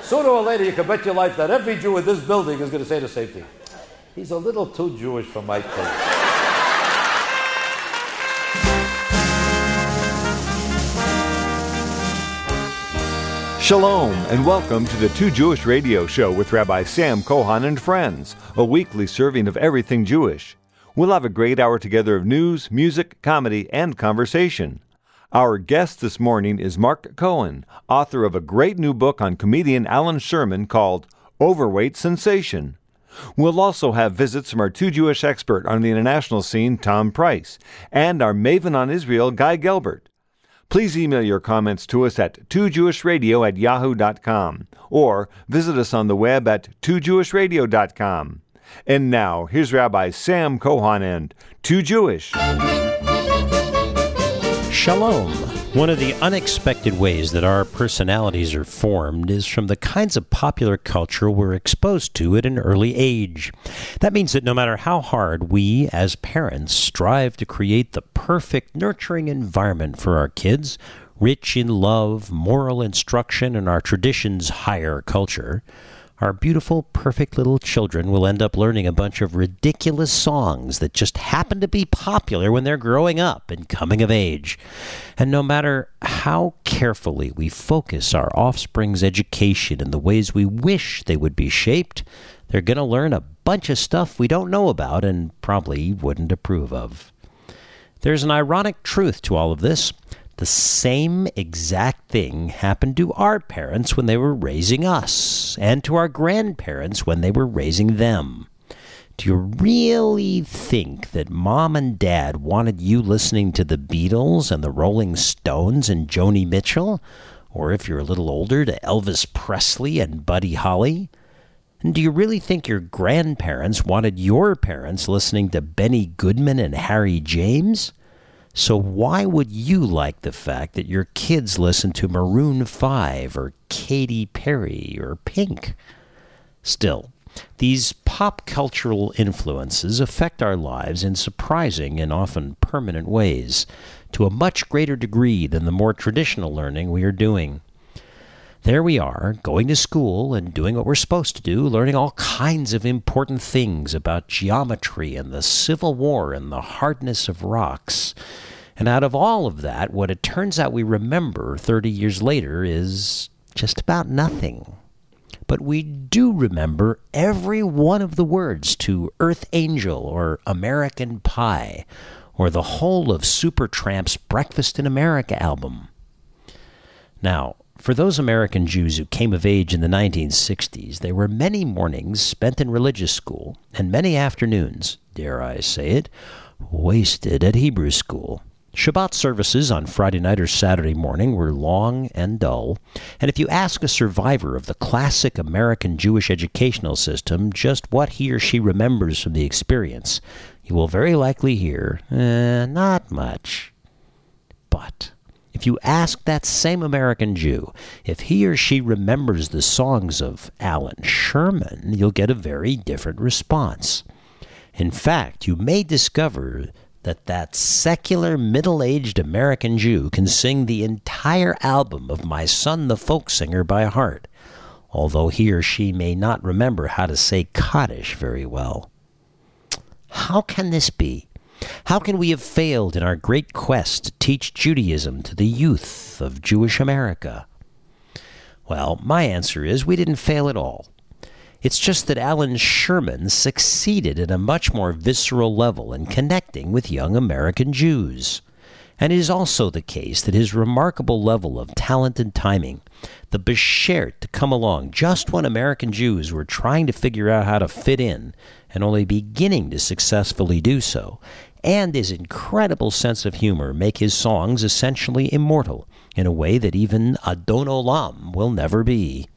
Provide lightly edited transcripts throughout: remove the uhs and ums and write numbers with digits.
Sooner or later, you can bet your life that every Jew in this building is going to say the same thing. He's a little too Jewish for my taste. Shalom, and welcome to the Too Jewish Radio Show with Rabbi Sam Kohan and friends, a weekly serving of everything Jewish. We'll have a great hour together of news, music, comedy, and conversation. Our guest this morning is Mark Cohen, author of a great new book on comedian Alan Sherman called Overweight Sensation. We'll also have visits from our Too Jewish expert on the international scene, Tom Price, and our maven on Israel, Guy Gelbert. Please email your comments to us at toojewishradio@yahoo.com or visit us on the web at toojewishradio.com. And now, here's Rabbi Sam Kohan and Too Jewish. Shalom. One of the unexpected ways that our personalities are formed is from the kinds of popular culture we're exposed to at an early age. That means that no matter how hard we, as parents, strive to create the perfect, nurturing environment for our kids, rich in love, moral instruction, and our tradition's higher culture, our beautiful, perfect little children will end up learning a bunch of ridiculous songs that just happen to be popular when they're growing up and coming of age. And no matter how carefully we focus our offspring's education in the ways we wish they would be shaped, they're going to learn a bunch of stuff we don't know about and probably wouldn't approve of. There's an ironic truth to all of this. The same exact thing happened to our parents when they were raising us, and to our grandparents when they were raising them. Do you really think that Mom and Dad wanted you listening to the Beatles and the Rolling Stones and Joni Mitchell? Or if you're a little older, to Elvis Presley and Buddy Holly? And do you really think your grandparents wanted your parents listening to Benny Goodman and Harry James? So why would you like the fact that your kids listen to Maroon 5 or Katy Perry or Pink? Still, these pop cultural influences affect our lives in surprising and often permanent ways, to a much greater degree than the more traditional learning we are doing. There we are, going to school and doing what we're supposed to do, learning all kinds of important things about geometry and the Civil War and the hardness of rocks. And out of all of that, what it turns out we remember 30 years later is just about nothing. But we do remember every one of the words to Earth Angel or American Pie, or the whole of Supertramp's Breakfast in America album. Now, for those American Jews who came of age in the 1960s, there were many mornings spent in religious school, and many afternoons, dare I say it, wasted at Hebrew school. Shabbat services on Friday night or Saturday morning were long and dull, and if you ask a survivor of the classic American Jewish educational system just what he or she remembers from the experience, you will very likely hear, not much. But if you ask that same American Jew if he or she remembers the songs of Alan Sherman, you'll get a very different response. In fact, you may discover that secular middle-aged American Jew can sing the entire album of My Son the Folk Singer by heart, although he or she may not remember how to say Kaddish very well. How can this be? How can we have failed in our great quest to teach Judaism to the youth of Jewish America? Well, my answer is we didn't fail at all. It's just that Alan Sherman succeeded at a much more visceral level in connecting with young American Jews. And it is also the case that his remarkable level of talent and timing, the beshert to come along just when American Jews were trying to figure out how to fit in and only beginning to successfully do so, and his incredible sense of humor make his songs essentially immortal in a way that even Adon Olam will never be.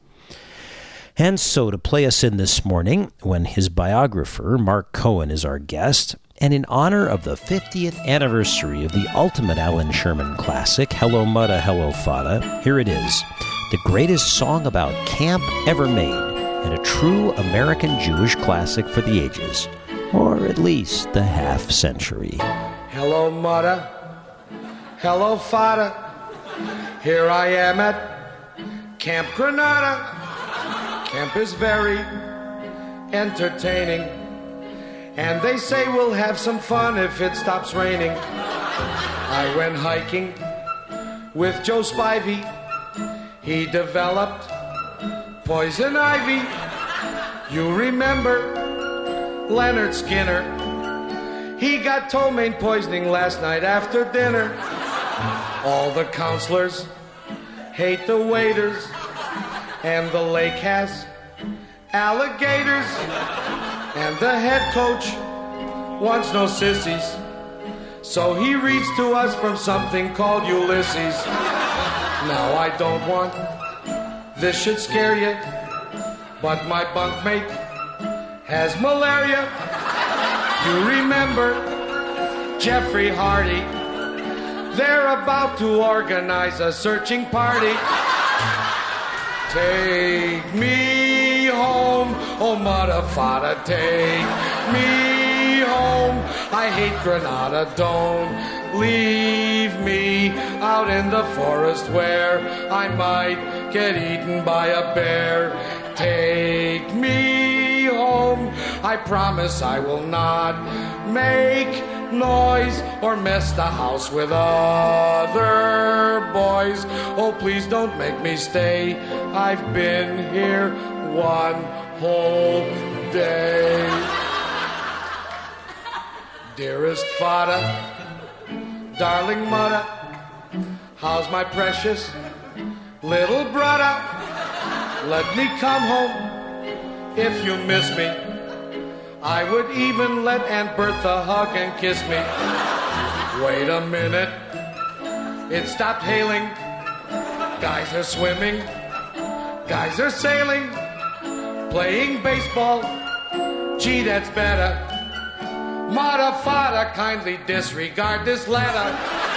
And so to play us in this morning, when his biographer, Mark Cohen, is our guest, and in honor of the 50th anniversary of the ultimate Alan Sherman classic, Hello Mudda, Hello Fada, here it is, the greatest song about camp ever made, and a true American Jewish classic for the ages, or at least the half century. Hello Mudda, hello Fada, here I am at Camp Granada. Camp is very entertaining, and they say we'll have some fun if it stops raining. I went hiking with Joe Spivey. He developed poison ivy. You remember Leonard Skinner? He got ptomaine poisoning last night after dinner. All the counselors hate the waiters, and the lake has alligators, and the head coach wants no sissies, so he reads to us from something called Ulysses. Now I don't want this should scare you, but my bunkmate has malaria. You remember Jeffrey Hardy? They're about to organize a searching party. Take me home, oh mother, father, take me home. I hate Granada, don't leave me out in the forest where I might get eaten by a bear. Take me home, I promise I will not make noise or mess the house with other boys. Oh, please don't make me stay. I've been here one whole day. Dearest father, darling mother, how's my precious little brother? Let me come home if you miss me. I would even let Aunt Bertha hug and kiss me. Wait a minute, it stopped hailing. Guys are swimming, guys are sailing, playing baseball. Gee, that's better. Mother, father, kindly disregard this letter.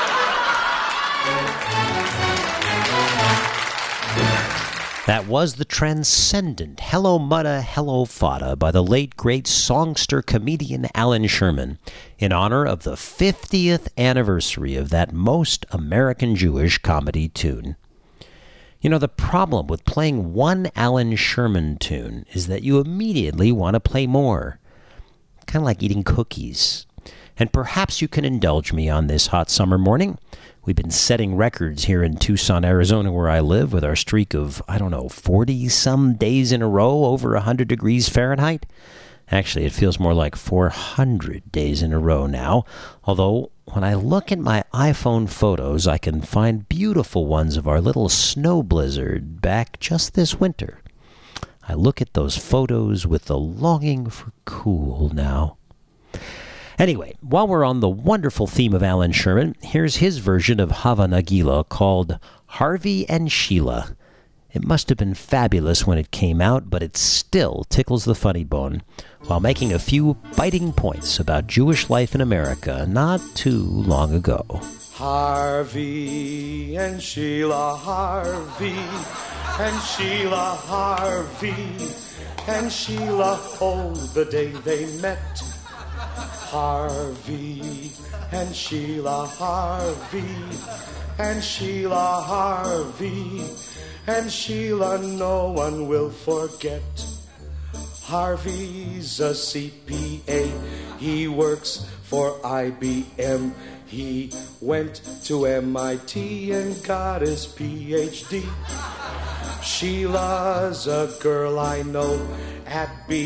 That was the transcendent Hello Mutta, Hello Fada by the late great songster comedian Alan Sherman in honor of the 50th anniversary of that most American Jewish comedy tune. You know, the problem with playing one Alan Sherman tune is that you immediately want to play more. Kind of like eating cookies. And perhaps you can indulge me on this hot summer morning. We've been setting records here in Tucson, Arizona, where I live, with our streak of, 40-some days in a row over 100 degrees Fahrenheit. Actually, it feels more like 400 days in a row now. Although, when I look at my iPhone photos, I can find beautiful ones of our little snow blizzard back just this winter. I look at those photos with the longing for cool now. Anyway, while we're on the wonderful theme of Alan Sherman, here's his version of Hava Nagila called Harvey and Sheila. It must have been fabulous when it came out, but it still tickles the funny bone while making a few biting points about Jewish life in America not too long ago. Harvey and Sheila, Harvey and Sheila, Harvey and Sheila, oh, the day they met. Harvey and Sheila, Harvey and Sheila, Harvey and Sheila, no one will forget. Harvey's a CPA, he works for IBM. He went to MIT and got his PhD. Sheila's a girl I know at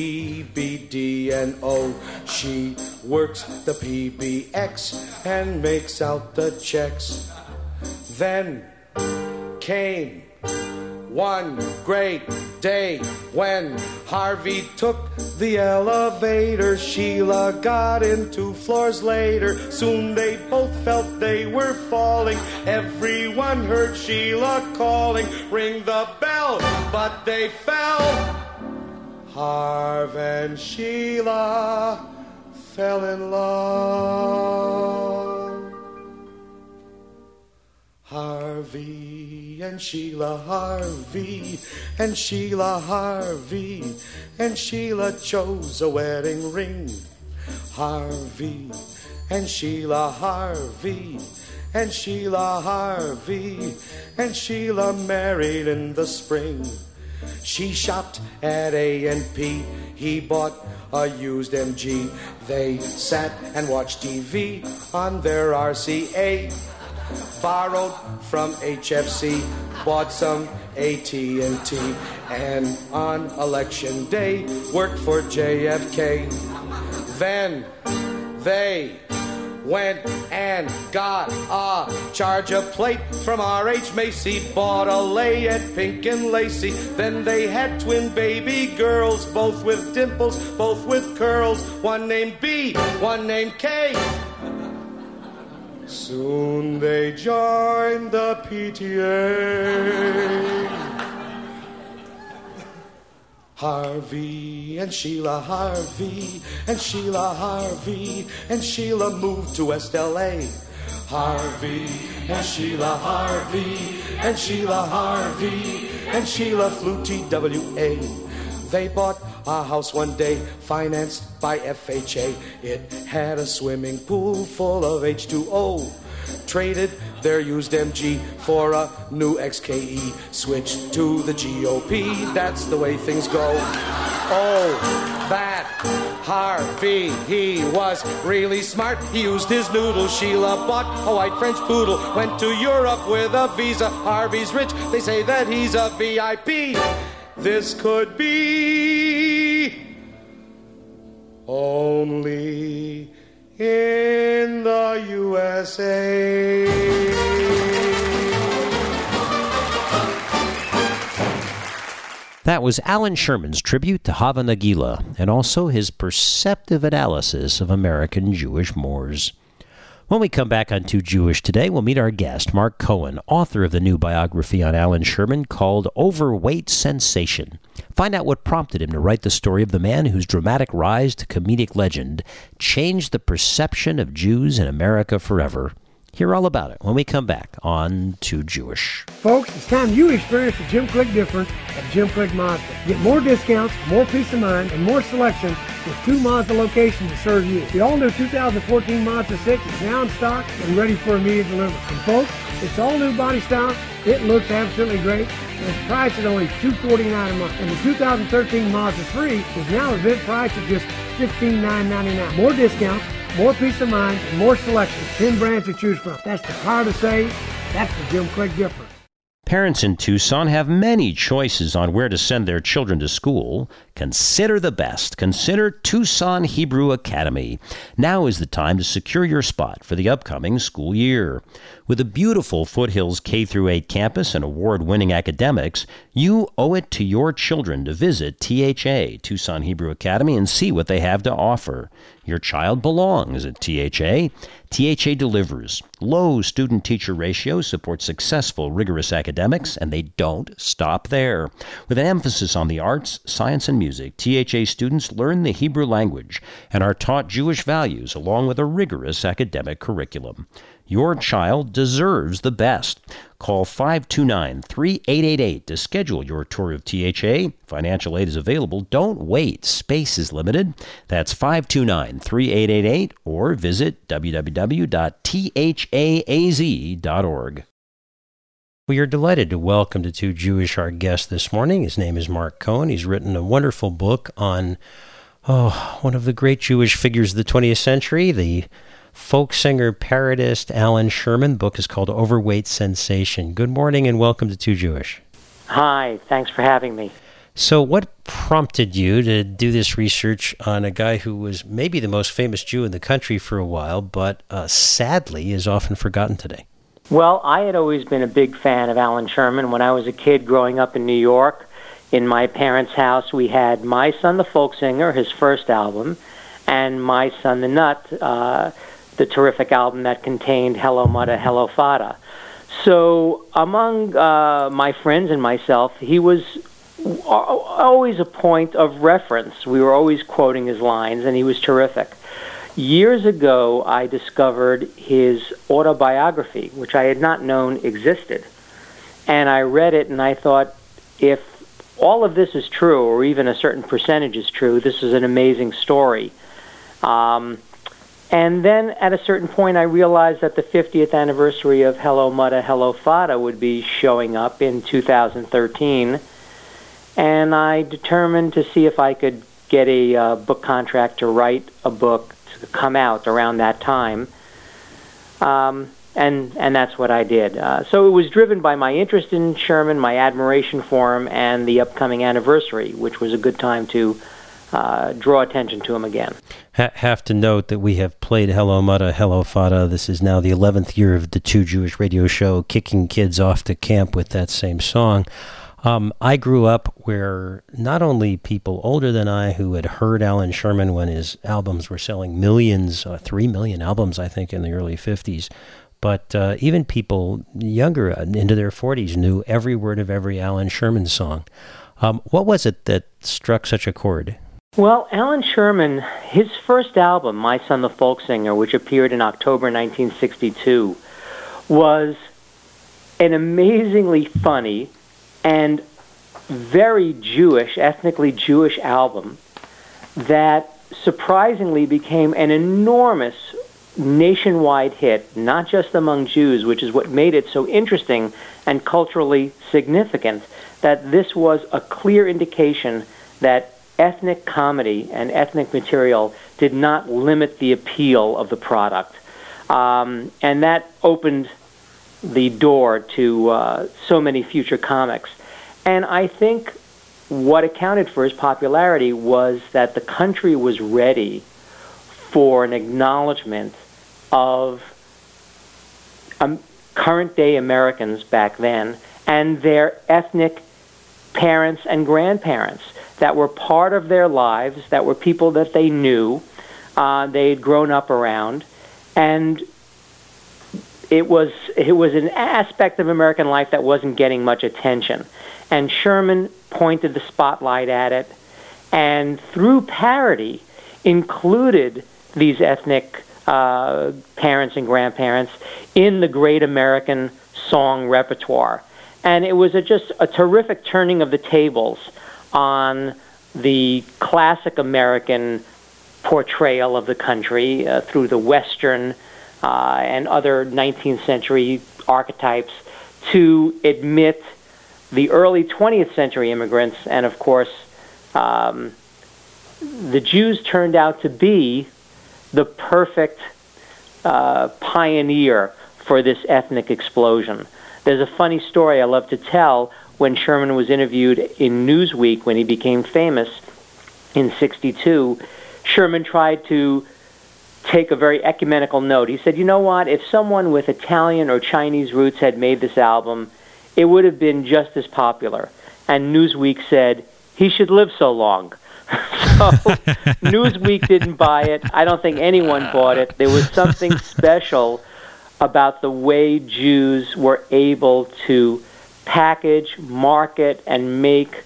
BBD&O. She works the PBX and makes out the checks. Then came one great day when Harvey took the elevator. Sheila got in 2 floors later. Soon they both felt they were falling. Everyone heard Sheila calling, ring the bell, but they fell. Harv and Sheila fell in love. Harvey and Sheila, Harvey and Sheila, Harvey and Sheila chose a wedding ring. Harvey and Sheila, Harvey and Sheila, Harvey and Sheila married in the spring. She shopped at A&P. He bought a used MG. They sat and watched TV on their RCA. Borrowed from HFC, bought some AT&T, and on election day worked for JFK. Then they went and got a charger plate from R.H. Macy, bought a lay at Pink and Lacey. Then they had twin baby girls, both with dimples, both with curls, one named B, one named K. Soon they joined the PTA. Harvey and Sheila Harvey and Sheila Harvey and Sheila moved to West L.A. Harvey and Sheila Harvey and Sheila Harvey and Sheila flew TWA. They bought a house one day, financed by FHA. It had a swimming pool full of H2O. Traded their used MG for a new XKE. Switched to the GOP. That's the way things go. Oh, that Harvey, he was really smart. He used his noodle. Sheila bought a white French poodle. Went to Europe with a visa. Harvey's rich. They say that he's a VIP. This could be only in the USA. That was Alan Sherman's tribute to Hava Nagila, and also his perceptive analysis of American Jewish mores. When we come back on Too Jewish Today, we'll meet our guest, Mark Cohen, author of the new biography on Alan Sherman called Overweight Sensation. Find out what prompted him to write the story of the man whose dramatic rise to comedic legend changed the perception of Jews in America forever. Hear all about it when we come back on Too Jewish. Folks, it's time you experience the Jim Click difference at Jim Click Mazda. Get more discounts, more peace of mind, and more selection with 2 Mazda locations to serve you. The all-new 2014 Mazda 6 is now in stock and ready for immediate delivery. And folks, it's all new body style. It looks absolutely great, and it's priced at only $249 a month. And the 2013 Mazda 3 is now event priced at just $15,999. More discounts, more peace of mind, and more selection. 10 brands to choose from. That's the power to save. That's the Jim Click difference. Parents in Tucson have many choices on where to send their children to school. Consider the best. Consider Tucson Hebrew Academy. Now is the time to secure your spot for the upcoming school year. With a beautiful Foothills K-8 campus and award-winning academics, you owe it to your children to visit THA, Tucson Hebrew Academy, and see what they have to offer. Your child belongs at THA. THA delivers. Low student-teacher ratios support successful, rigorous academics, and they don't stop there. With an emphasis on the arts, science, and music, THA students learn the Hebrew language and are taught Jewish values along with a rigorous academic curriculum. Your child deserves the best. Call 529-3888 to schedule your tour of THA. Financial aid is available. Don't wait. Space is limited. That's 529-3888 or visit www.thaaz.org. We are delighted to welcome to Too Jewish our guest this morning. His name is Mark Cohen. He's written a wonderful book on one of the great Jewish figures of the 20th century, the folk singer, parodist Alan Sherman. The book is called Overweight Sensation. Good morning and welcome to Too Jewish. Hi, thanks for having me. So what prompted you to do this research on a guy who was maybe the most famous Jew in the country for a while, but sadly is often forgotten today? Well, I had always been a big fan of Alan Sherman. When I was a kid growing up in New York, in my parents' house, we had My Son the Folk Singer, his first album, and My Son the Nut, the terrific album that contained Hello Mudda, Hello Fada. So among my friends and myself, he was always a point of reference. We were always quoting his lines, and he was terrific. Years ago, I discovered his autobiography, which I had not known existed. And I read it, and I thought, if all of this is true, or even a certain percentage is true, this is an amazing story. And then at a certain point, I realized that the 50th anniversary of Hello Mudda, Hello Fada would be showing up in 2013. and I determined to see if I could get a book contract to write a book to come out around that time. And that's what I did. So it was driven by my interest in Sherman, my admiration for him, and the upcoming anniversary, which was a good time to draw attention to him again. Have to note that we have played Hello Mutta, Hello Fata. This is now the 11th year of the Two Jewish Radio Show, kicking kids off to camp with that same song. I grew up where not only people older than I who had heard Alan Sherman when his albums were selling millions, 3 million albums, I think, in the early 50s, but even people younger, into their 40s, knew every word of every Alan Sherman song. What was it that struck such a chord? Well, Alan Sherman, his first album, My Son the Folk Singer, which appeared in October 1962, was an amazingly funny and very Jewish, ethnically Jewish album that surprisingly became an enormous nationwide hit, not just among Jews, which is what made it so interesting and culturally significant, that this was a clear indication that ethnic comedy and ethnic material did not limit the appeal of the product. And that opened the door to so many future comics. And I think what accounted for his popularity was that the country was ready for an acknowledgement of current-day Americans back then and their ethnic parents and grandparents that were part of their lives, that were people that they knew, they had grown up around, and it was an aspect of American life that wasn't getting much attention. And Sherman pointed the spotlight at it, and through parody included these ethnic parents and grandparents in the great American song repertoire. And it was just a terrific turning of the tables on the classic American portrayal of the country through the Western and other 19th century archetypes to admit the early 20th century immigrants. And of course, the Jews turned out to be the perfect pioneer for this ethnic explosion. There's a funny story I love to tell. When Sherman was interviewed in Newsweek when he became famous in '62, Sherman tried to take a very ecumenical note. He said, you know what, if someone with Italian or Chinese roots had made this album, it would have been just as popular. And Newsweek said, he should live so long. So Newsweek didn't buy it. I don't think anyone bought it. There was something special about the way Jews were able to package, market, and make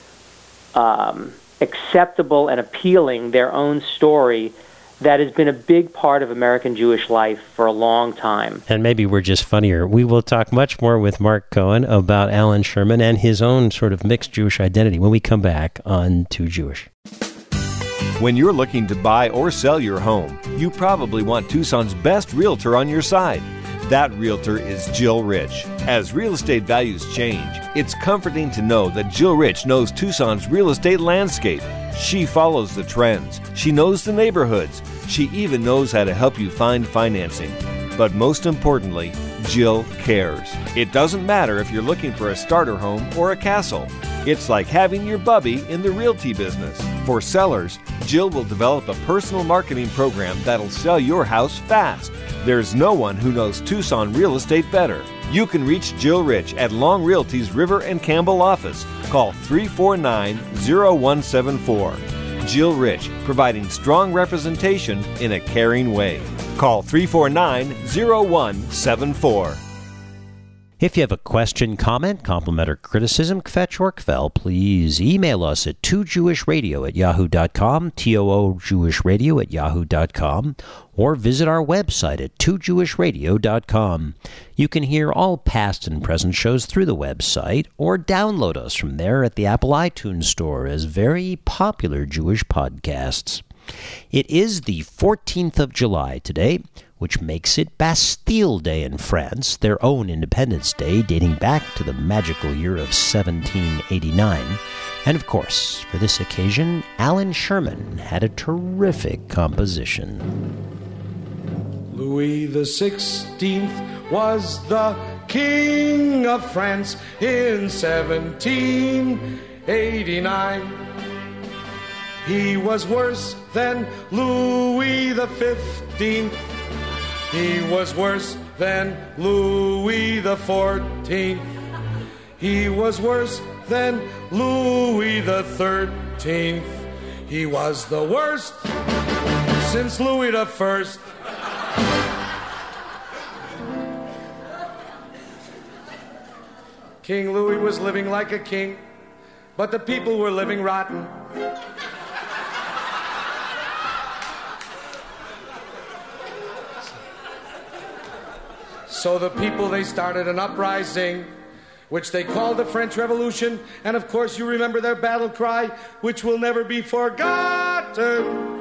acceptable and appealing their own story that has been a big part of American Jewish life for a long time. And maybe we're just funnier. We will talk much more with Mark Cohen about Alan Sherman and his own sort of mixed Jewish identity when we come back on Too Jewish. When you're looking to buy or sell your home, you probably want Tucson's best realtor on your side. That realtor is Jill Rich. As real estate values change, it's comforting to know that Jill Rich knows Tucson's real estate landscape. She follows the trends. She knows the neighborhoods. She even knows how to help you find financing. But most importantly, Jill cares. It doesn't matter if you're looking for a starter home or a castle. It's like having your bubby in the realty business. For sellers, Jill will develop a personal marketing program that'll sell your house fast. There's no one who knows Tucson real estate better. You can reach Jill Rich at Long Realty's River and Campbell office. Call 349-0174. Jill Rich, providing strong representation in a caring way. Call 349-0174. If you have a question, comment, compliment, or criticism, kvetch or kvel, please email us at toojewishradio@yahoo.com, toojewishradio@yahoo.com, or visit our website at toojewishradio.com. You can hear all past and present shows through the website, or download us from there at the Apple iTunes Store as very popular Jewish podcasts. It is the 14th of July today. which makes it Bastille Day in France, their own Independence Day dating back to the magical year of 1789. And of course, for this occasion, Alan Sherman had a terrific composition. Louis the 16th was the King of France in 1789. He was worse than Louis the 15th. He was worse than Louis the 14th. He was worse than Louis the 13th. He was the worst since Louis the First. King Louis was living like a king, but the people were living rotten. So the people, they started an uprising, which they called the French Revolution. And of course you remember their battle cry, which will never be forgotten.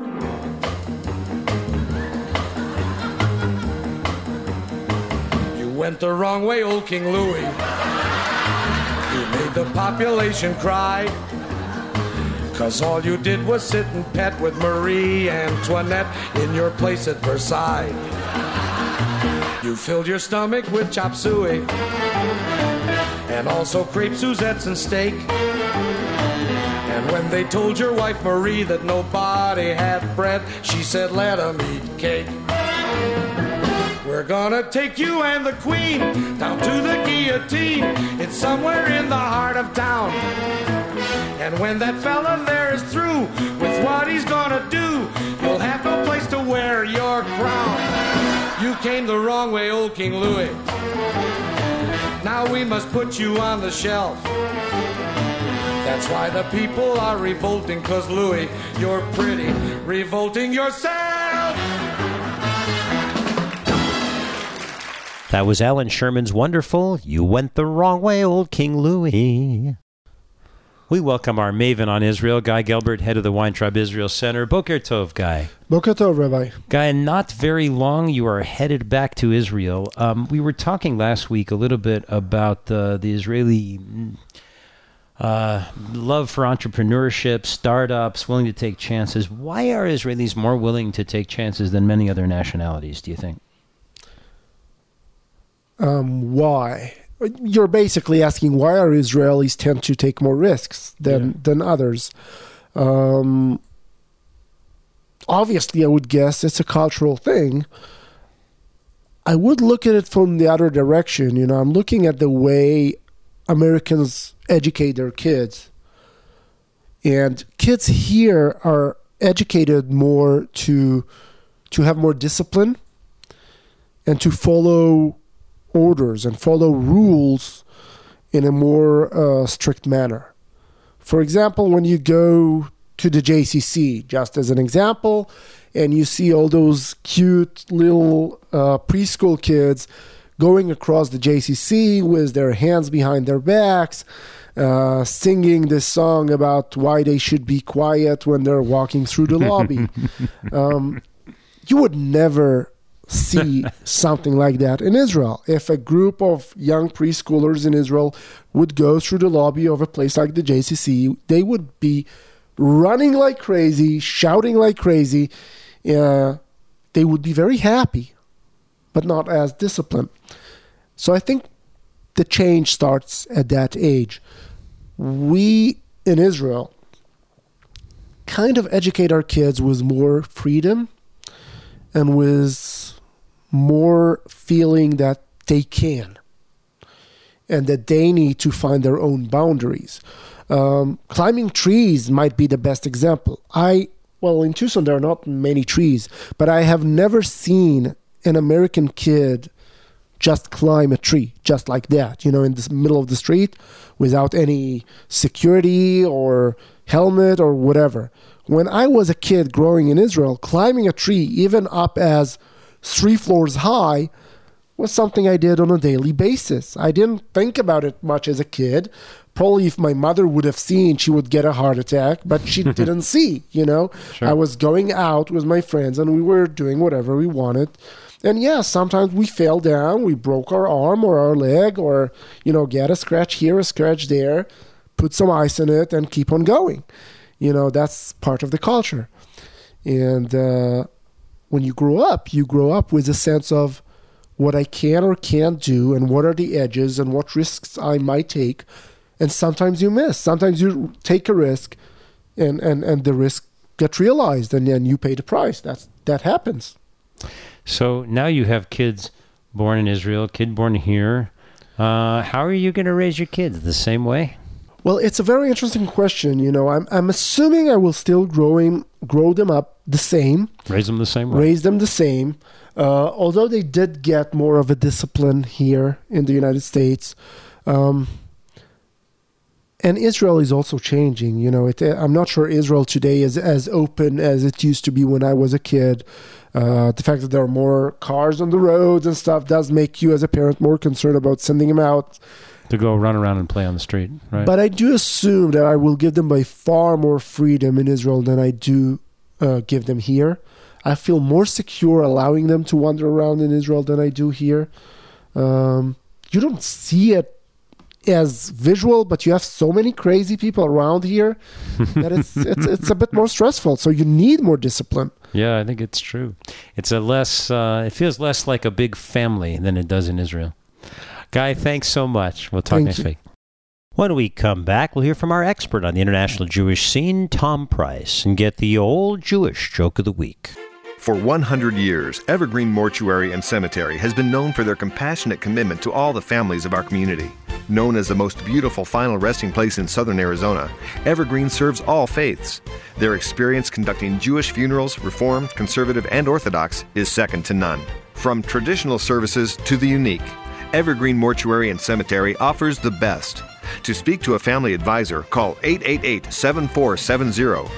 You went the wrong way, old King Louis. You made the population cry, 'cause all you did was sit and pet with Marie Antoinette in your place at Versailles. You filled your stomach with chop suey, and also crepe Suzettes and steak. And when they told your wife Marie that nobody had bread, she said, let 'em eat cake. We're gonna take you and the Queen down to the guillotine. It's somewhere in the heart of town. And when that fella there is through with what he's gonna do, you'll have no place to wear your crown. You came the wrong way, old King Louis. Now we must put you on the shelf. That's why the people are revolting, 'cause Louis, you're pretty revolting yourself. That was Alan Sherman's wonderful You Went the Wrong Way, Old King Louis. We welcome our maven on Israel, Guy Gelbert, head of the Weintraub Israel Center. Boker Tov, Guy. Boker Tov, Rabbi. Guy, not very long, you are headed back to Israel. We were talking last week a little bit about the Israeli love for entrepreneurship, startups, willing to take chances. Why are Israelis more willing to take chances than many other nationalities, do you think? Why? You're basically asking why are Israelis tend to take more risks than others. Obviously, I would guess it's a cultural thing. I would look at it from the other direction. You know, I'm looking at the way Americans educate their kids. And kids here are educated more to have more discipline and to follow orders and follow rules in a more strict manner. For example, when you go to the JCC, just as an example, and you see all those cute little preschool kids going across the JCC with their hands behind their backs, singing this song about why they should be quiet when they're walking through the lobby. You would never see something like that in Israel. If a group of young preschoolers in Israel would go through the lobby of a place like the JCC, they would be running like crazy, shouting like crazy. They would be very happy, but not as disciplined. So I think the change starts at that age. We in Israel kind of educate our kids with more freedom and with more feeling that they can and that they need to find their own boundaries. Climbing trees might be the best example. In Tucson there are not many trees, but I have never seen an American kid just climb a tree just like that, in the middle of the street without any security or helmet or whatever. When I was a kid growing in Israel, climbing a tree, even up as 3 floors high, was something I did on a daily basis. I didn't think about it much as a kid. Probably if my mother would have seen, she would get a heart attack, but she didn't see, you know. Sure. I was going out with my friends and we were doing whatever we wanted. And yeah, sometimes we fell down, we broke our arm or our leg, or, you know, get a scratch here, a scratch there, put some ice in it and keep on going. You know, that's part of the culture. And when you grow up with a sense of what I can or can't do and what are the edges and what risks I might take. And sometimes you miss. Sometimes you take a risk and the risk gets realized and then you pay the price. That happens. So now you have kids born in Israel, kid born here. How are you going to raise your kids? The same way? Well, it's a very interesting question. You know, I'm assuming I will still grow them up the same. Raise them the same way. Raise them the same. Although they did get more of a discipline here in the United States. And Israel is also changing. You know, I'm not sure Israel today is as open as it used to be when I was a kid. The fact that there are more cars on the roads and stuff does make you as a parent more concerned about sending them out. To go run around and play on the street, right? But I do assume that I will give them by far more freedom in Israel than I do give them here. I feel more secure allowing them to wander around in Israel than I do here. You don't see it as visual, but you have so many crazy people around here that it's a bit more stressful. So you need more discipline. Yeah, I think it's true. It's it feels less like a big family than it does in Israel. Guy, thanks so much. We'll talk next week. When we come back, we'll hear from our expert on the international Jewish scene, Tom Price, and get the old Jewish joke of the week. For 100 years, Evergreen Mortuary and Cemetery has been known for their compassionate commitment to all the families of our community. Known as the most beautiful final resting place in southern Arizona, Evergreen serves all faiths. Their experience conducting Jewish funerals, Reformed, Conservative, and Orthodox, is second to none. From traditional services to the unique, Evergreen Mortuary and Cemetery offers the best. To speak to a family advisor, call 888-7470,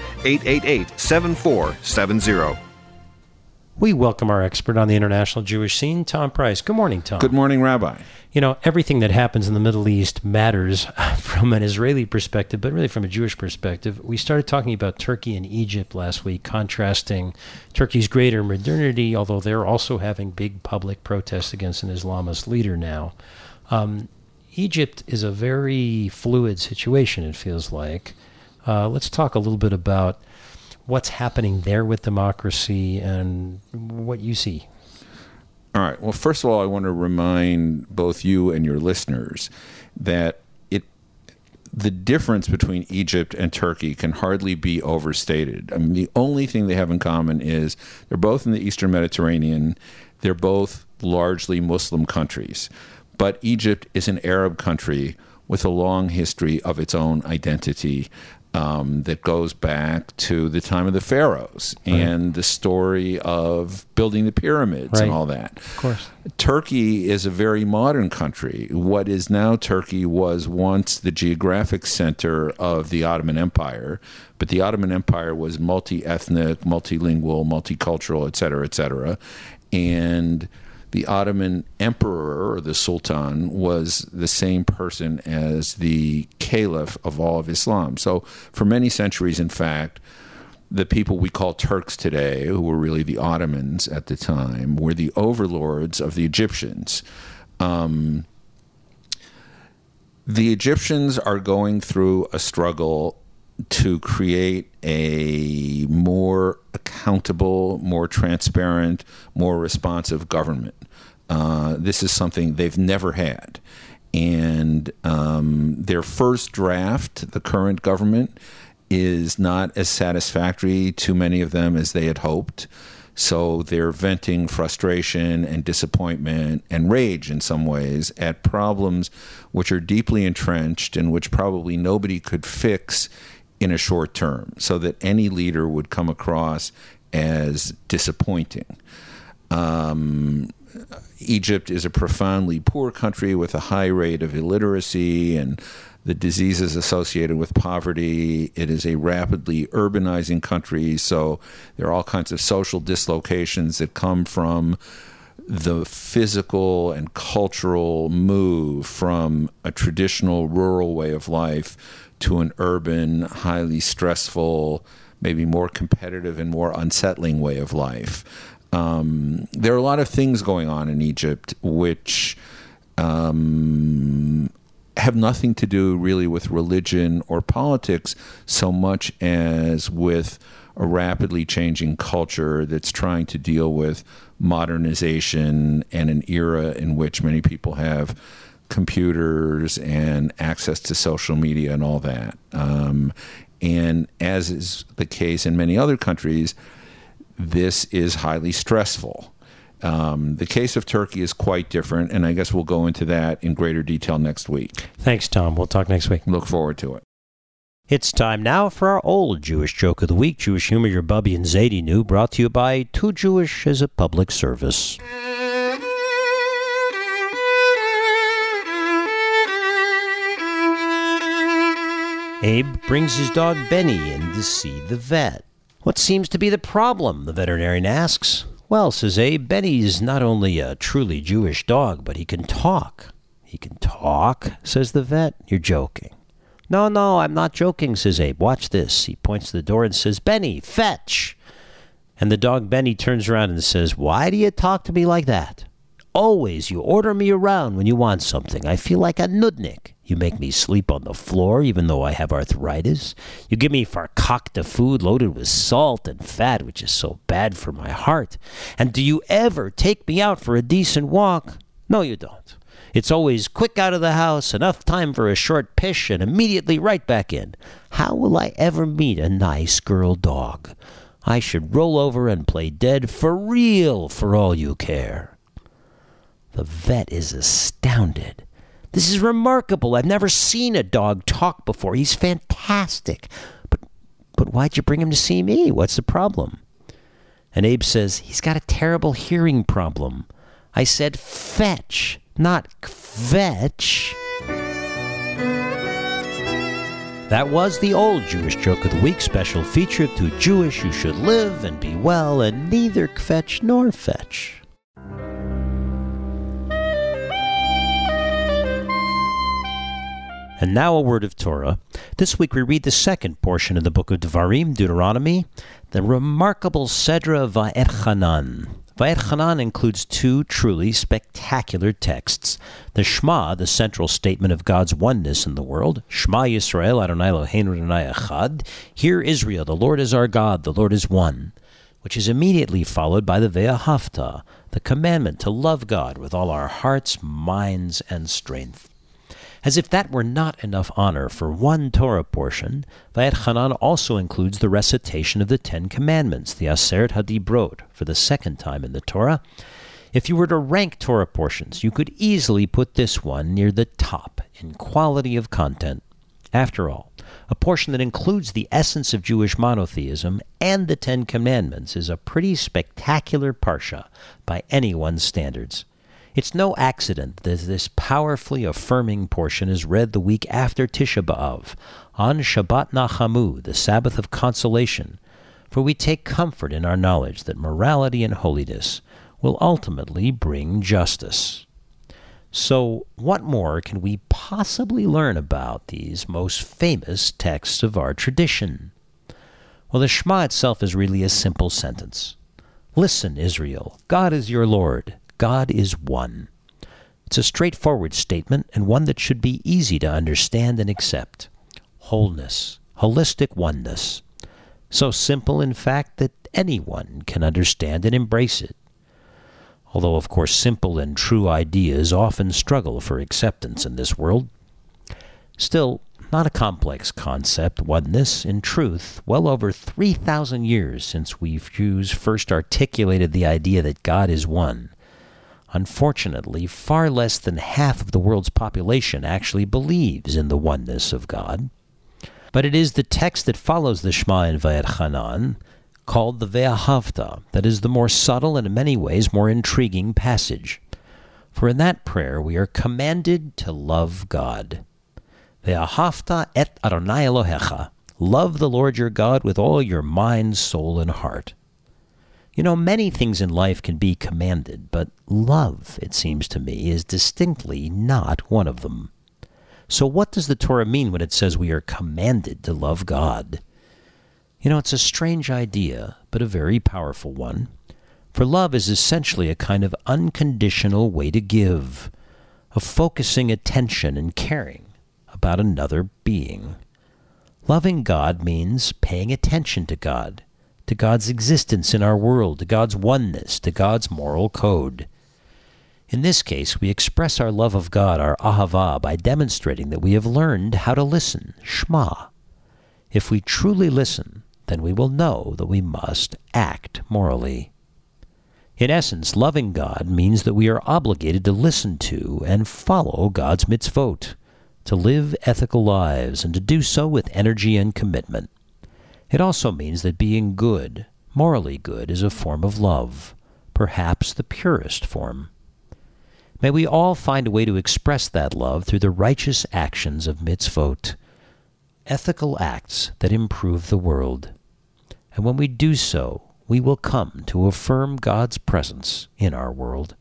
888-7470. We welcome our expert on the international Jewish scene, Tom Price. Good morning, Tom. Good morning, Rabbi. You know, everything that happens in the Middle East matters from an Israeli perspective, but really from a Jewish perspective. We started talking about Turkey and Egypt last week, contrasting Turkey's greater modernity, although they're also having big public protests against an Islamist leader now. Egypt is a very fluid situation, it feels like. Let's talk a little bit about what's happening there with democracy and what you see. All right. Well, first of all, I want to remind both you and your listeners that the difference between Egypt and Turkey can hardly be overstated. I mean, the only thing they have in common is they're both in the Eastern Mediterranean. They're both largely Muslim countries. But Egypt is an Arab country with a long history of its own identity. That goes back to the time of the pharaohs and the story of building the pyramids and all that. Of course. Turkey is a very modern country. What is now Turkey was once the geographic center of the Ottoman Empire, but the Ottoman Empire was multi-ethnic, multilingual, multicultural, et cetera, and the Ottoman emperor, or the sultan, was the same person as the caliph of all of Islam. So for many centuries, in fact, the people we call Turks today, who were really the Ottomans at the time, were the overlords of the Egyptians. The Egyptians are going through a struggle to create a more accountable, more transparent, more responsive government. This is something they've never had. And their first draft, the current government, is not as satisfactory to many of them as they had hoped. So they're venting frustration and disappointment and rage in some ways at problems which are deeply entrenched and which probably nobody could fix in a short term, so that any leader would come across as disappointing. Egypt is a profoundly poor country with a high rate of illiteracy and the diseases associated with poverty. It is a rapidly urbanizing country, so there are all kinds of social dislocations that come from the physical and cultural move from a traditional rural way of life to an urban, highly stressful, maybe more competitive and more unsettling way of life. There are a lot of things going on in Egypt which have nothing to do really with religion or politics so much as with a rapidly changing culture that's trying to deal with modernization and an era in which many people have computers and access to social media and all that. And as is the case in many other countries, this is highly stressful. The case of Turkey is quite different, and I guess we'll go into that in greater detail next week. Thanks, Tom. We'll talk next week. Look forward to it. It's time now for our old Jewish joke of the week. Jewish humor your Bubby and Zadie knew, brought to you by Too Jewish as a Public Service. Abe brings his dog Benny in to see the vet. What seems to be the problem? The veterinarian asks. Well, says Abe, Benny's not only a truly Jewish dog, but he can talk. He can talk, says the vet. You're joking. No, I'm not joking, says Abe. Watch this. He points to the door and says, Benny, fetch. And the dog Benny turns around and says, why do you talk to me like that? Always you order me around when you want something. I feel like a nudnik. You make me sleep on the floor even though I have arthritis. You give me farkakta food loaded with salt and fat, which is so bad for my heart. And do you ever take me out for a decent walk? No, you don't. It's always quick out of the house, enough time for a short pish, and immediately right back in. How will I ever meet a nice girl dog? I should roll over and play dead for real for all you care. The vet is astounded. This is remarkable. I've never seen a dog talk before. He's fantastic. But why'd you bring him to see me? What's the problem? And Abe says, he's got a terrible hearing problem. I said fetch, not kvetch. That was the old Jewish joke of the week, special feature of Too Jewish who should live and be well and neither kvetch nor fetch. And now a word of Torah. This week we read the second portion of the book of Devarim, Deuteronomy, the remarkable Sedra Va'etchanan. Va'etchanan includes two truly spectacular texts. The Shema, the central statement of God's oneness in the world. Shema Yisrael, Adonai Eloheinu Adonai Echad. Hear Israel, the Lord is our God, the Lord is one. Which is immediately followed by the Ve'ahavta, the commandment to love God with all our hearts, minds, and strength. As if that were not enough honor for one Torah portion, Va'etchanan also includes the recitation of the Ten Commandments, the Aseret HaDibrot, for the second time in the Torah. If you were to rank Torah portions, you could easily put this one near the top in quality of content. After all, a portion that includes the essence of Jewish monotheism and the Ten Commandments is a pretty spectacular parsha by anyone's standards. It's no accident that this powerfully affirming portion is read the week after Tisha B'Av, on Shabbat Nachamu, the Sabbath of consolation, for we take comfort in our knowledge that morality and holiness will ultimately bring justice. So, what more can we possibly learn about these most famous texts of our tradition? Well, the Shema itself is really a simple sentence. Listen, Israel, God is your Lord. God is one. It's a straightforward statement and one that should be easy to understand and accept. Wholeness, holistic oneness. So simple, in fact, that anyone can understand and embrace it. Although, of course, simple and true ideas often struggle for acceptance in this world. Still, not a complex concept, oneness, in truth, well over 3,000 years since we Jews first articulated the idea that God is one. Unfortunately, far less than half of the world's population actually believes in the oneness of God. But it is the text that follows the Shema in Va'etchanan, called the Ve'ahavta, that is the more subtle and in many ways more intriguing passage. For in that prayer we are commanded to love God. Ve'ahavta et Adonai Elohecha. Love the Lord your God with all your mind, soul, and heart. You know, many things in life can be commanded, but love, it seems to me, is distinctly not one of them. So what does the Torah mean when it says we are commanded to love God? You know, it's a strange idea, but a very powerful one. For love is essentially a kind of unconditional way to give, of focusing attention and caring about another being. Loving God means paying attention to God, to God's existence in our world, to God's oneness, to God's moral code. In this case, we express our love of God, our ahavah, by demonstrating that we have learned how to listen, shema. If we truly listen, then we will know that we must act morally. In essence, loving God means that we are obligated to listen to and follow God's mitzvot, to live ethical lives, and to do so with energy and commitment. It also means that being good, morally good, is a form of love, perhaps the purest form. May we all find a way to express that love through the righteous actions of mitzvot, ethical acts that improve the world. And when we do so, we will come to affirm God's presence in our world.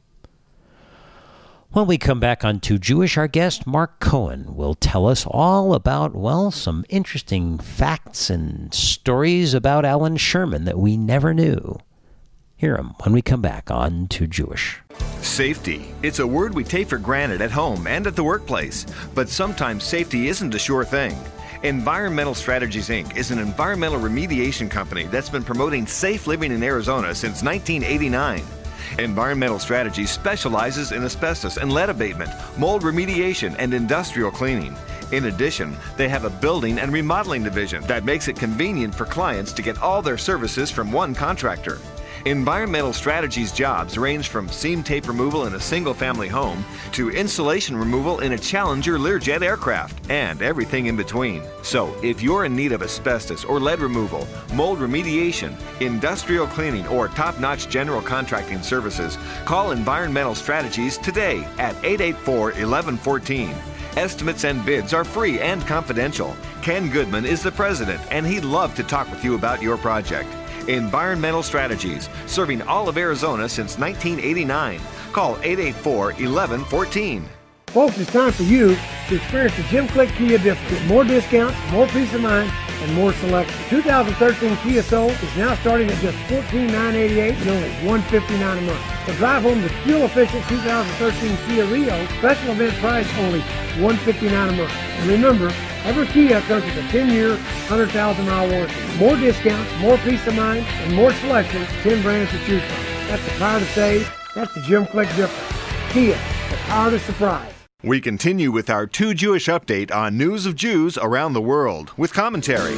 When we come back on Too Jewish, our guest, Mark Cohen, will tell us all about, well, some interesting facts and stories about Alan Sherman that we never knew. Hear him when we come back on Too Jewish. Safety. It's a word we take for granted at home and at the workplace, but sometimes safety isn't a sure thing. Environmental Strategies, Inc. is an environmental remediation company that's been promoting safe living in Arizona since 1989. Environmental Strategies specializes in asbestos and lead abatement, mold remediation, and industrial cleaning. In addition, they have a building and remodeling division that makes it convenient for clients to get all their services from one contractor. Environmental Strategies jobs range from seam tape removal in a single-family home to insulation removal in a Challenger Learjet aircraft, and everything in between. So, if you're in need of asbestos or lead removal, mold remediation, industrial cleaning, or top-notch general contracting services, call Environmental Strategies today at 884-1114. Estimates and bids are free and confidential. Ken Goodman is the president, and he'd love to talk with you about your project. Environmental Strategies, serving all of Arizona since 1989. Call 884-1114. Folks, it's time for you to experience the Jim Click Kia difference. Get more discounts, more peace of mind, and more selection. The 2013 Kia Soul is now starting at just $14,988 and only $159 a month. So drive home the fuel-efficient 2013 Kia Rio, special event price only $159 a month. And remember, every Kia comes with a 10-year, 100,000-mile warranty. More discounts, more peace of mind, and more selection. 10 brands to choose from. That's the power to save. That's the Jim Click difference. Kia, the power to surprise. We continue with our Too Jewish update on news of Jews around the world with commentary.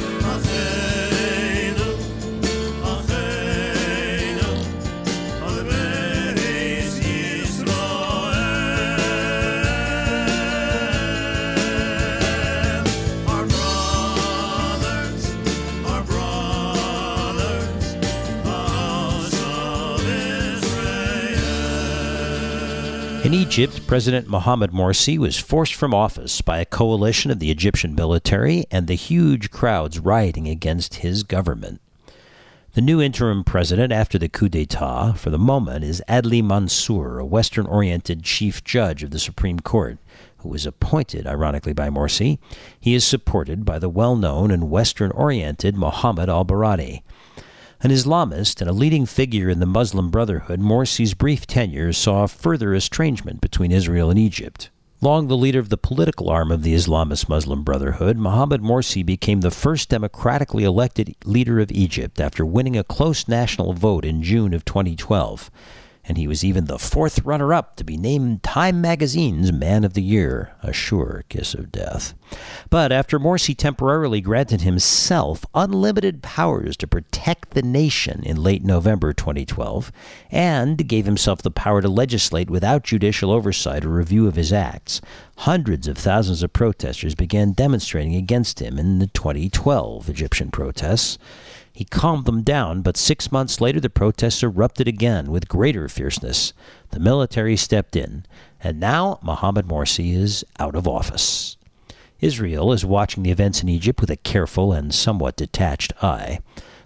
In Egypt, President Mohamed Morsi was forced from office by a coalition of the Egyptian military and the huge crowds rioting against his government. The new interim president after the coup d'etat, for the moment, is Adli Mansour, a Western-oriented chief judge of the Supreme Court, who was appointed, ironically, by Morsi. He is supported by the well-known and Western-oriented Mohammed al-Baradi. An Islamist and a leading figure in the Muslim Brotherhood, Morsi's brief tenure saw further estrangement between Israel and Egypt. Long the leader of the political arm of the Islamist Muslim Brotherhood, Mohamed Morsi became the first democratically elected leader of Egypt after winning a close national vote in June of 2012. And he was even the fourth runner-up to be named Time Magazine's Man of the Year, a sure kiss of death. But after Morsi temporarily granted himself unlimited powers to protect the nation in late November 2012, and gave himself the power to legislate without judicial oversight or review of his acts, hundreds of thousands of protesters began demonstrating against him in the 2012 Egyptian protests. He calmed them down, but 6 months later the protests erupted again with greater fierceness. The military stepped in, and now Mohamed Morsi is out of office. Israel is watching the events in Egypt with a careful and somewhat detached eye.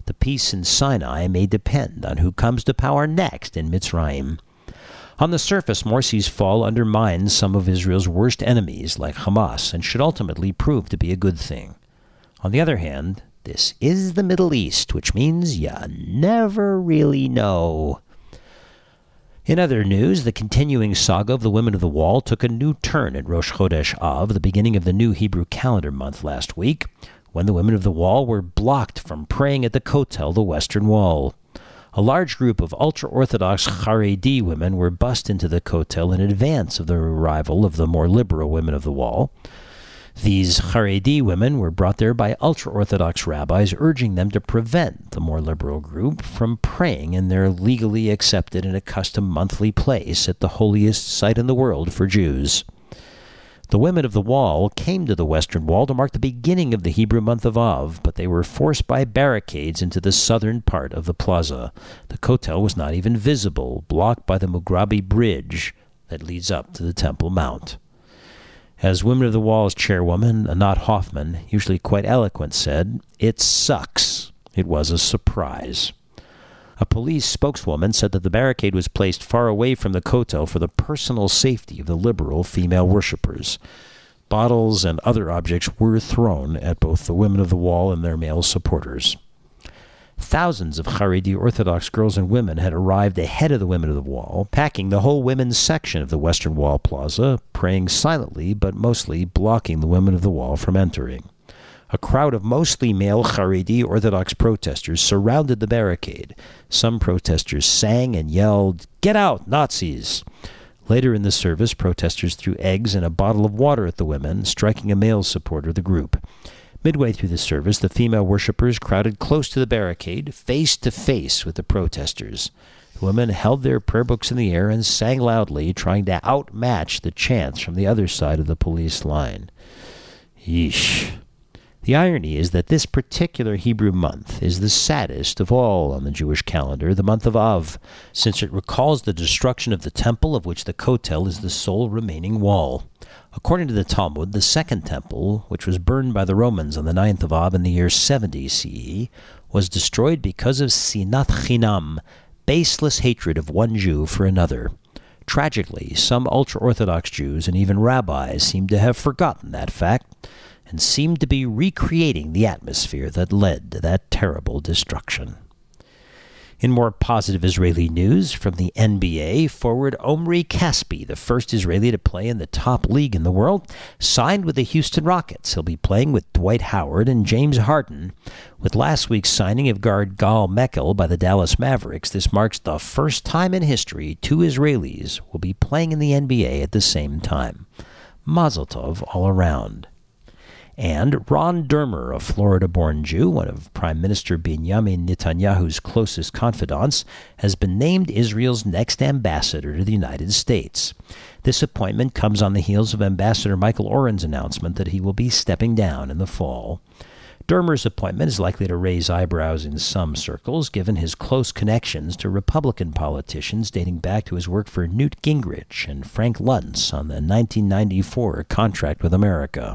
the peace in Sinai may depend on who comes to power next in Mitzrayim. On the surface, Morsi's fall undermines some of Israel's worst enemies, like Hamas, and should ultimately prove to be a good thing. On the other hand, this is the Middle East, which means you never really know. In other news, the continuing saga of the Women of the Wall took a new turn at Rosh Chodesh Av, the beginning of the new Hebrew calendar month last week, when the Women of the Wall were blocked from praying at the Kotel, the Western Wall. A large group of ultra-Orthodox Haredi women were bussed into the Kotel in advance of the arrival of the more liberal Women of the Wall. These Haredi women were brought there by ultra-Orthodox rabbis urging them to prevent the more liberal group from praying in their legally accepted and accustomed monthly place at the holiest site in the world for Jews. The Women of the Wall came to the Western Wall to mark the beginning of the Hebrew month of Av, but they were forced by barricades into the southern part of the plaza. The Kotel was not even visible, blocked by the Mugrabi Bridge that leads up to the Temple Mount. As Women of the Wall's chairwoman, Anat Hoffman, usually quite eloquent, said, "It sucks. It was a surprise." A police spokeswoman said that the barricade was placed far away from the Kotel for the personal safety of the liberal female worshippers. Bottles and other objects were thrown at both the Women of the Wall and their male supporters. Thousands of Haredi Orthodox girls and women had arrived ahead of the Women of the Wall, packing the whole women's section of the Western Wall Plaza, praying silently but mostly blocking the Women of the Wall from entering. A crowd of mostly male Haredi Orthodox protesters surrounded the barricade. Some protesters sang and yelled, "Get out, Nazis!" Later in the service, protesters threw eggs and a bottle of water at the women, striking a male supporter of the group. Midway through the service, the female worshippers crowded close to the barricade, face to face with the protesters. The women held their prayer books in the air and sang loudly, trying to outmatch the chants from the other side of the police line. Yeesh. The irony is that this particular Hebrew month is the saddest of all on the Jewish calendar, the month of Av, since it recalls the destruction of the temple of which the Kotel is the sole remaining wall. According to the Talmud, the second temple, which was burned by the Romans on the 9th of Av in the year 70 CE, was destroyed because of sinat chinam, baseless hatred of one Jew for another. Tragically, some ultra-Orthodox Jews and even rabbis seem to have forgotten that fact, and seemed to be recreating the atmosphere that led to that terrible destruction. In more positive Israeli news from the NBA, forward Omri Caspi, the first Israeli to play in the top league in the world, signed with the Houston Rockets. He'll be playing with Dwight Howard and James Harden. With last week's signing of guard Gal Mekel by the Dallas Mavericks, this marks the first time in history two Israelis will be playing in the NBA at the same time. Mazel tov all around. And Ron Dermer, a Florida-born Jew, one of Prime Minister Benjamin Netanyahu's closest confidants, has been named Israel's next ambassador to the United States. This appointment comes on the heels of Ambassador Michael Oren's announcement that he will be stepping down in the fall. Dermer's appointment is likely to raise eyebrows in some circles, given his close connections to Republican politicians dating back to his work for Newt Gingrich and Frank Luntz on the 1994 contract with America.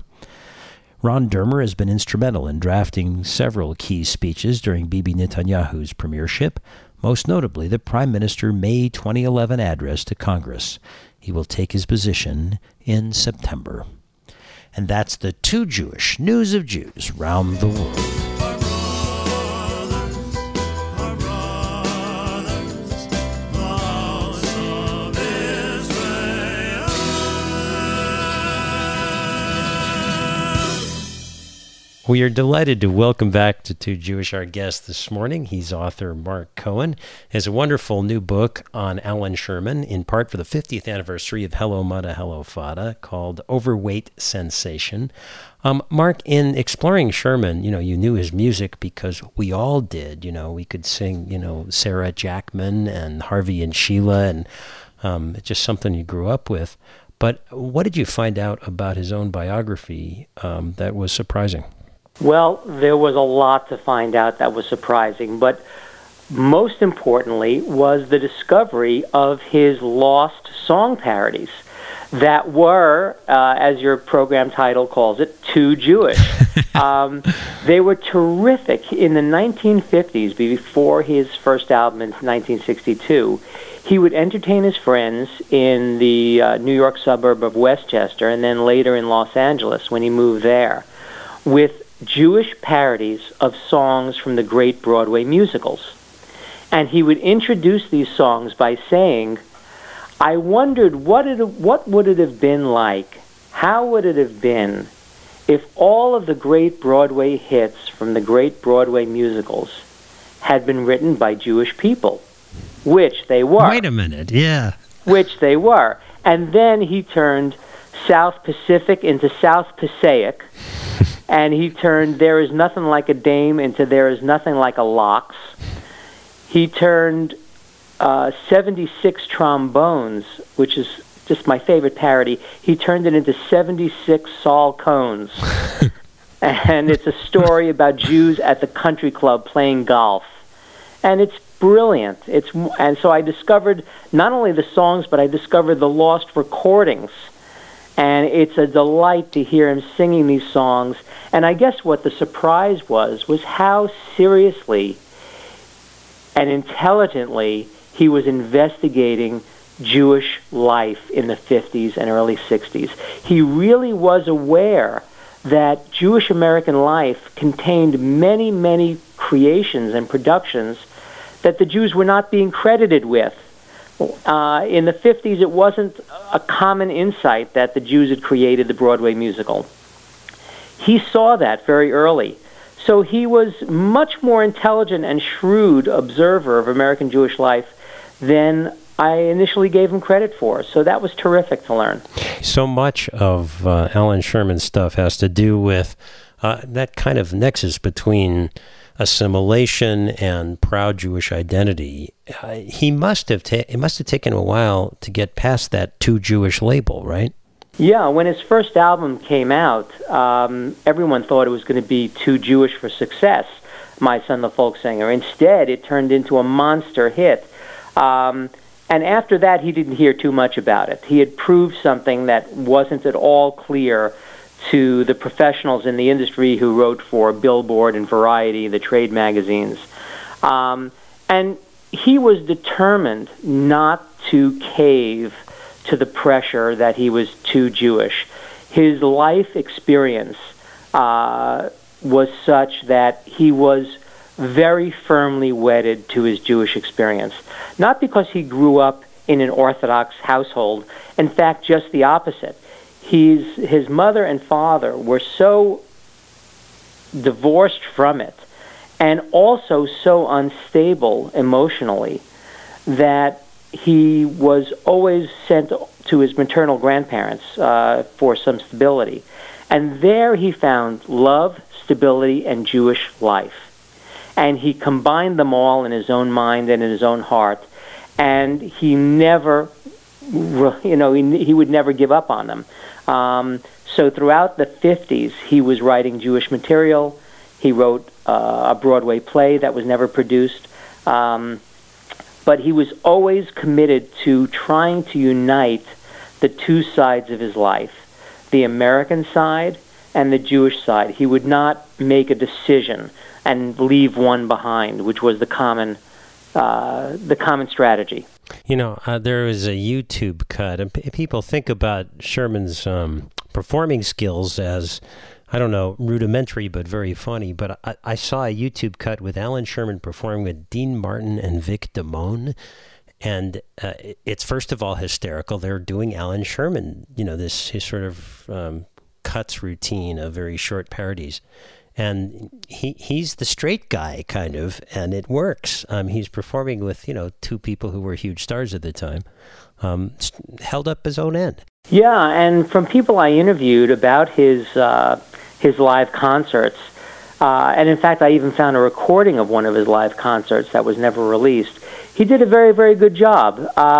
Ron Dermer has been instrumental in drafting several key speeches during Bibi Netanyahu's premiership, most notably the Prime Minister's May 2011 address to Congress. He will take his position in September. And that's the Too Jewish News of Jews round the world. We are delighted to welcome back to Too Jewish our guest this morning. He's author Mark Cohen. He has a wonderful new book on Alan Sherman, in part for the 50th anniversary of Hello Mudda, Hello Fada, called Overweight Sensation. Mark, in exploring Sherman, you knew his music because we all did. We could sing, Sarah Jackman and Harvey and Sheila, and it's just something you grew up with. But what did you find out about his own biography that was surprising? Well, there was a lot to find out that was surprising, but most importantly was the discovery of his lost song parodies. that were, as your program title calls it, too Jewish. They were terrific. In the 1950s, before his first album in 1962, he would entertain his friends in the New York suburb of Westchester, and then later in Los Angeles when he moved there, with Jewish parodies of songs from the great Broadway musicals. And he would introduce these songs by saying, I wondered what would it have been like, how would it have been if all of the great Broadway hits from the great Broadway musicals had been written by Jewish people, which they were. Wait a minute, yeah. Which they were. And then he turned South Pacific into South Passaic, and he turned There Is Nothing Like a Dame into There Is Nothing Like a Lox. He turned 76 Trombones, which is just my favorite parody, he turned it into 76 Saul Cones. And it's a story about Jews at the country club playing golf. And it's brilliant. And so I discovered not only the songs, but I discovered the lost recordings. And it's a delight to hear him singing these songs. And I guess what the surprise was how seriously and intelligently he was investigating Jewish life in the 50s and early 60s. He really was aware that Jewish American life contained many, many creations and productions that the Jews were not being credited with. In the 50s, it wasn't a common insight that the Jews had created the Broadway musical. He saw that very early. So he was much more intelligent and shrewd observer of American Jewish life than I initially gave him credit for. So that was terrific to learn. So much of Alan Sherman's stuff has to do with that kind of nexus between assimilation and proud Jewish identity. It must have taken a while to get past that too Jewish label, right? Yeah, when his first album came out, everyone thought it was going to be too Jewish for success, My Son the Folk Singer. Instead, it turned into a monster hit. And after that, he didn't hear too much about it. He had proved something that wasn't at all clear to the professionals in the industry who wrote for Billboard and Variety, the trade magazines. And he was determined not to cave to the pressure that he was too Jewish. His life experience was such that he was very firmly wedded to his Jewish experience. Not because he grew up in an Orthodox household. In fact, just the opposite. His mother and father were so divorced from it and also so unstable emotionally that he was always sent to his maternal grandparents for some stability. And there he found love, stability, and Jewish life. And he combined them all in his own mind and in his own heart. And he never, he would never give up on them. So throughout the 50s, he was writing Jewish material. He wrote a Broadway play that was never produced. But he was always committed to trying to unite the two sides of his life, the American side and the Jewish side. He would not make a decision and leave one behind, which was the common strategy. There was a YouTube cut, and people think about Sherman's performing skills as, I don't know, rudimentary but very funny. But I saw a YouTube cut with Alan Sherman performing with Dean Martin and Vic Damone, and it's first of all hysterical. They're doing Alan Sherman, his sort of cuts routine of very short parodies. And he's the straight guy, kind of, and it works. He's performing with, two people who were huge stars at the time, held up his own end. Yeah, and from people I interviewed about his live concerts, and in fact I even found a recording of one of his live concerts that was never released, he did a very, very good job.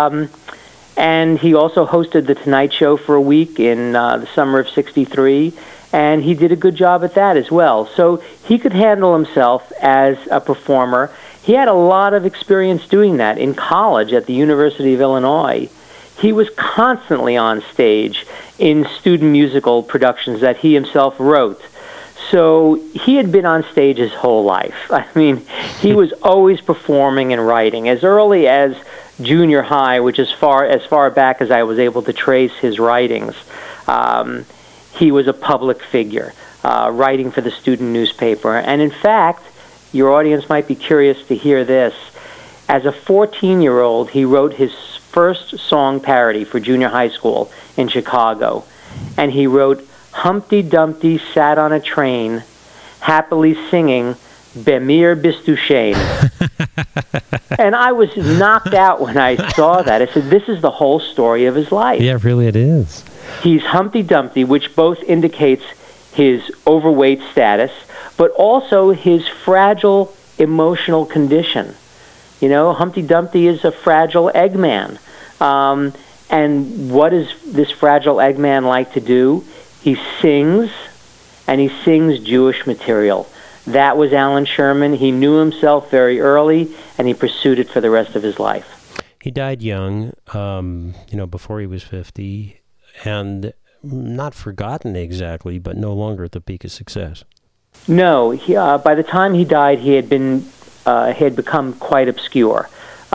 And he also hosted The Tonight Show for a week in the summer of '63, and he did a good job at that as well. So he could handle himself as a performer. He had a lot of experience doing that. In college at the University of Illinois, he was constantly on stage in student musical productions that he himself wrote. So he had been on stage his whole life. I mean, he was always performing and writing. As early as junior high, which is as far back as I was able to trace his writings, he was a public figure, writing for the student newspaper. And in fact, your audience might be curious to hear this. As a 14-year-old, he wrote his first song parody for junior high school in Chicago. And he wrote, "Humpty Dumpty sat on a train, happily singing, Bemir Bistushane." And I was knocked out when I saw that. I said, this is the whole story of his life. Yeah, really it is. He's Humpty Dumpty, which both indicates his overweight status, but also his fragile emotional condition. You know, Humpty Dumpty is a fragile Eggman. And what does this fragile Eggman like to do? He sings, and he sings Jewish material. That was Alan Sherman. He knew himself very early, and he pursued it for the rest of his life. He died young, before he was 50, and not forgotten exactly, but no longer at the peak of success. No, by the time he died, he had become quite obscure.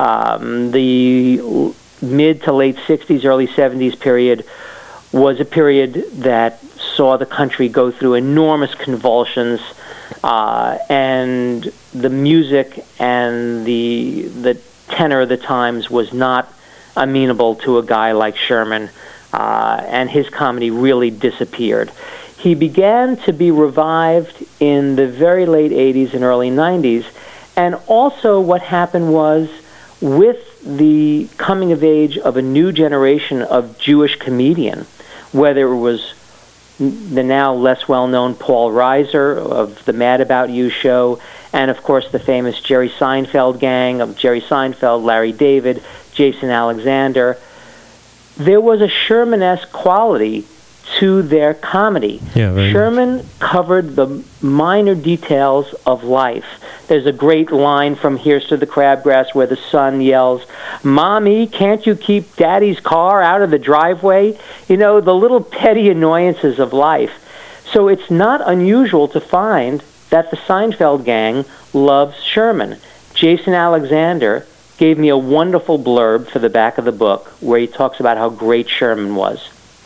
The mid to late 60s, early 70s period was a period that saw the country go through enormous convulsions, and the music and the tenor of the times was not amenable to a guy like Sherman, and his comedy really disappeared. He began to be revived in the very late 80s and early 90s, and also what happened was, with the coming of age of a new generation of Jewish comedian, whether it was the now less well-known Paul Reiser of the Mad About You show, and of course the famous Jerry Seinfeld gang of Jerry Seinfeld, Larry David, Jason Alexander, there was a Sherman-esque quality to their comedy. Yeah, Sherman covered the minor details of life. There's a great line from Here's to the Crabgrass where the son yells, "Mommy, can't you keep Daddy's car out of the driveway?" You know, the little petty annoyances of life. So it's not unusual to find that the Seinfeld gang loves Sherman. Jason Alexander gave me a wonderful blurb for the back of the book where he talks about how great Sherman was.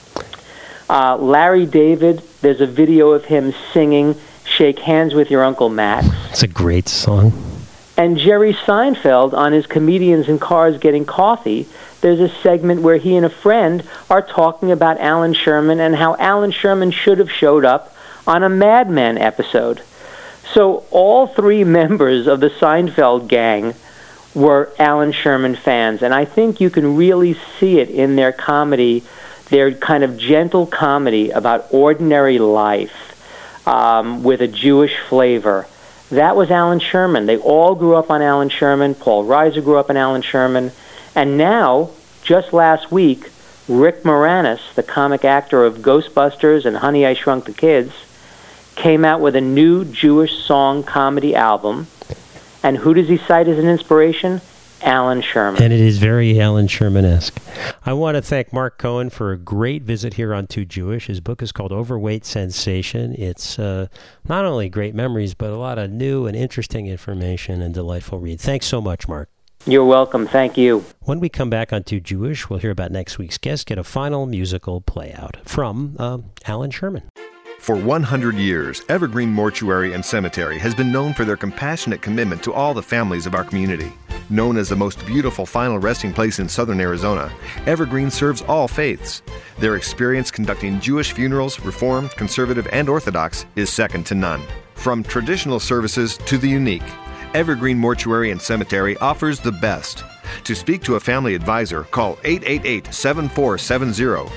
Larry David, there's a video of him singing Shake Hands with Your Uncle Max. It's a great song. And Jerry Seinfeld, on his Comedians in Cars Getting Coffee, there's a segment where he and a friend are talking about Alan Sherman and how Alan Sherman should have showed up on a Mad Men episode. So all three members of the Seinfeld gang were Alan Sherman fans, and I think you can really see it in their comedy, their kind of gentle comedy about ordinary life, with a Jewish flavor. That was Alan Sherman. They all grew up on Alan Sherman. Paul Reiser grew up on Alan Sherman. And now, just last week, Rick Moranis, the comic actor of Ghostbusters and Honey, I Shrunk the Kids, came out with a new Jewish song comedy album. And who does he cite as an inspiration? Alan Sherman. And it is very Alan Sherman-esque. I want to thank Mark Cohen for a great visit here on Too Jewish. His book is called Overweight Sensation. It's not only great memories, but a lot of new and interesting information and delightful read. Thanks so much, Mark. You're welcome. Thank you. When we come back on Too Jewish, we'll hear about next week's guest, get a final musical play-out from Alan Sherman. For 100 years, Evergreen Mortuary and Cemetery has been known for their compassionate commitment to all the families of our community. Known as the most beautiful final resting place in southern Arizona, Evergreen serves all faiths. Their experience conducting Jewish funerals, Reformed, Conservative, and Orthodox, is second to none. From traditional services to the unique, Evergreen Mortuary and Cemetery offers the best. To speak to a family advisor, call 888-7470,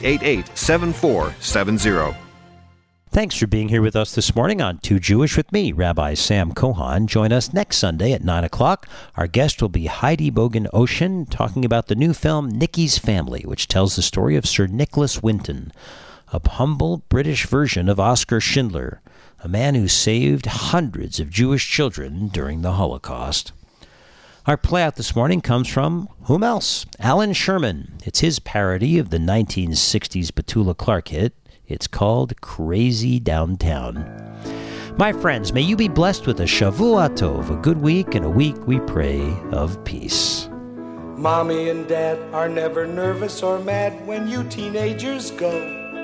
888-7470. Thanks for being here with us this morning on Too Jewish with me, Rabbi Sam Cohan. Join us next Sunday at 9 o'clock. Our guest will be Heidi Bogan Ocean, talking about the new film Nicky's Family, which tells the story of Sir Nicholas Winton, a humble British version of Oskar Schindler, a man who saved hundreds of Jewish children during the Holocaust. Our playout this morning comes from whom else? Alan Sherman. It's his parody of the 1960s Petula Clark hit. It's called Crazy Downtown. My friends, may you be blessed with a Shavua Tov, a good week, and a week, we pray, of peace. Mommy and Dad are never nervous or mad when you teenagers go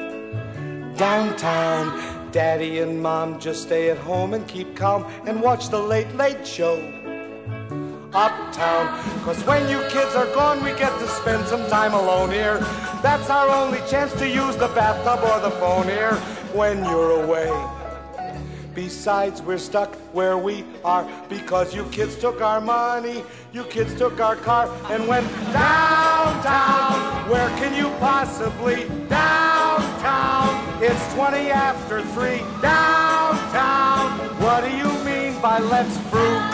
downtown. Daddy and Mom just stay at home and keep calm and watch the Late Late Show uptown. 'Cause when you kids are gone, we get to spend some time alone here. That's our only chance to use the bathtub or the phone here when you're away. Besides, we're stuck where we are because you kids took our money, you kids took our car and went downtown. Where can you possibly? Downtown. It's 20 after 3. Downtown. What do you mean by let's fruit?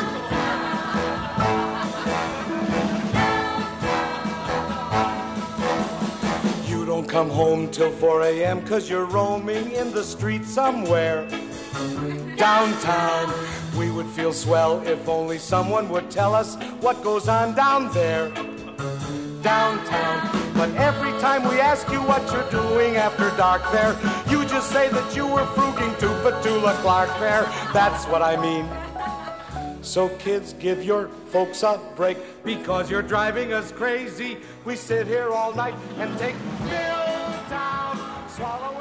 You don't come home till 4 a.m. 'cause you're roaming in the street somewhere. Downtown, we would feel swell if only someone would tell us what goes on down there. Downtown, but every time we ask you what you're doing after dark there, you just say that you were fruging to Petula Clark Fair. That's what I mean. So kids, give your folks a break because you're driving us crazy. We sit here all night and take Milltown, swallow